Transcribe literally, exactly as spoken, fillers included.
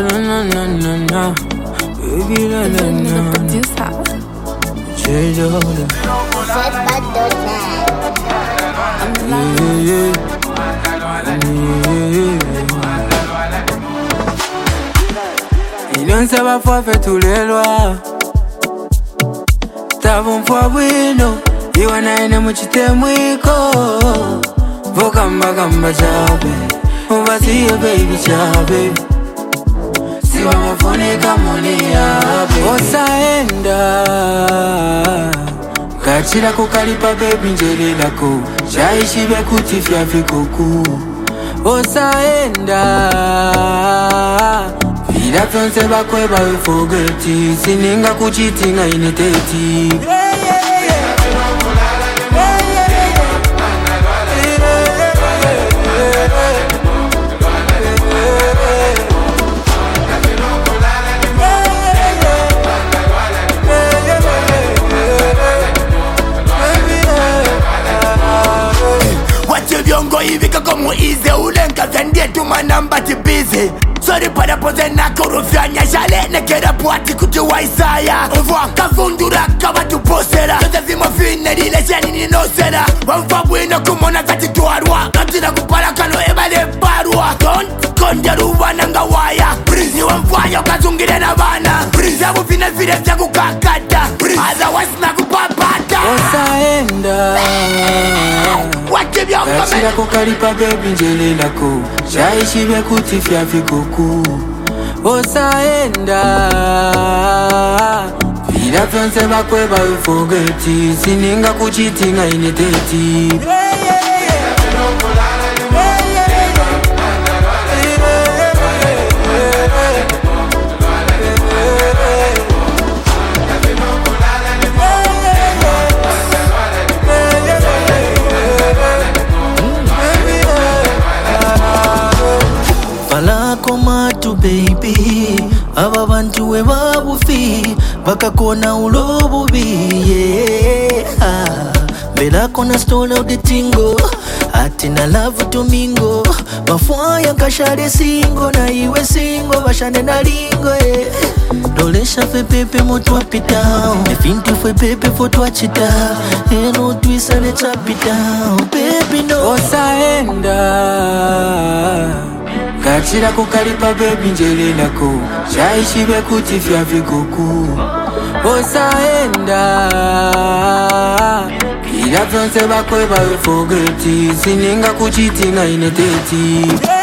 na na na na na. Baby na na na na. Change all the. Yeah, yeah. Il don't savoir faire faire tous les lois. T'avons pas bueno. Iwana ina muchite mwiko. Vokamba kamba chabe. Muvasiye baby chabe. Siwa mafone kamoni yabe. Osaenda Kachira kukalipa baby njeli lako. Shaishibe kutifya vikoku. Osaenda Vila fyonse bakwe bawe forgeti. Sininga kuchitinga ineteti. Ivika como ize ulenka zendie tuma namba tibizi. Sorry para pose na korofyanya jale nekera puati kutuwa isaya. Mvua kavundura kaba tuposera. Yote zimo fine lile jeni ninosera. Wamfabu ino kumona kati tuarwa. Katina kupala kano ebale barwa. Don't konderuwa nanga waya. Ni wamfaya ukazungile na vana. Zabu fine vile vya kukakata. Otherwise na kupapata. Osaenda Kachira kukalipa baby njeli lako. Shaishibe kutifya vikoku. Osaenda Vila fyonse bakwe bawe forgeti. Sininga kuchitinga ineteti. Komatu baby, aba bantu we babufi bakakona ulobubi yeah. Bela kona stole out the tingo atina love to mingo bafwaya kashare singo na iwe singo bashane na lingo yeah. Dolesha fe pepe moto apita efinti fe pepe foto achita eno twisa le chapita baby no. Osaenda Kachira kukalipa baby njeli lako. Shaishibe kutifya vikoku. Osaenda Vila fyonse bakwe bawe forgeti. Sininga kuchitinga ineteti.